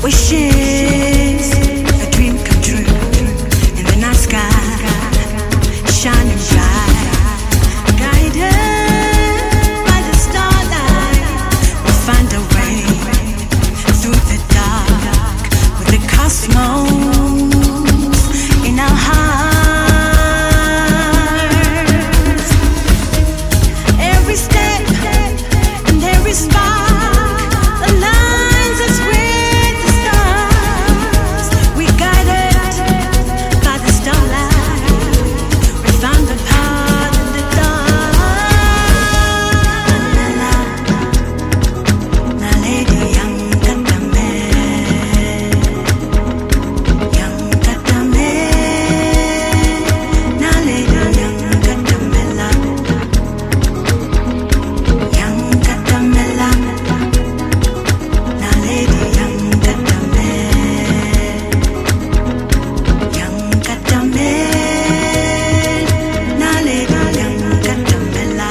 Wishes, a dream come true. In the night sky, shining bright, guided by the starlight, we'll find a way through the dark with the cosmos in our hearts. Every step and every spark aligns us with the stars. We guided by the starlight, we found the path in the dark. Na lady young katame, young katame. Na lady young katamela, young katamela. Na lady young katame, young katame. Na lady young katamela.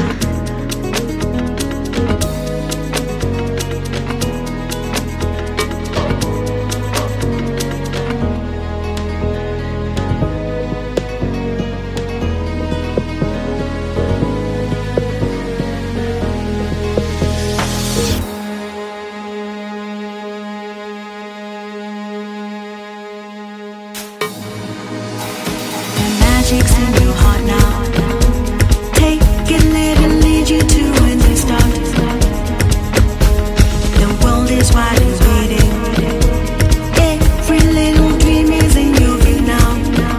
The magic's in your heart now. Take it, let it lead you to a new start. The world is wide and waiting. Every little dream is in your view now.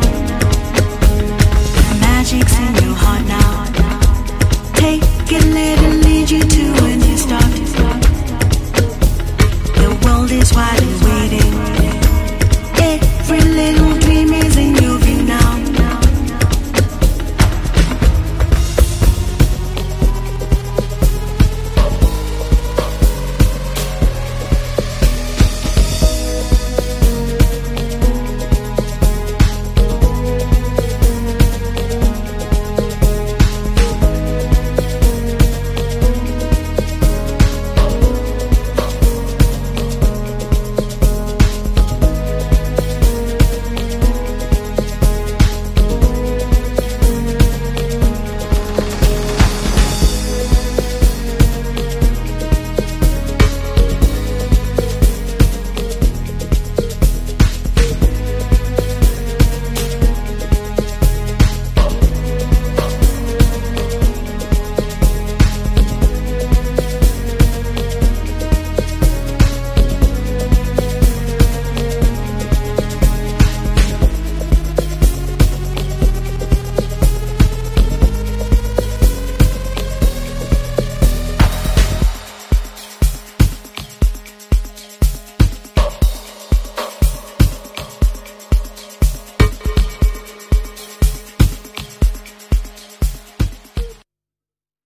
The magic's in your heart now. Take it, let it lead you to a new start. The world is wide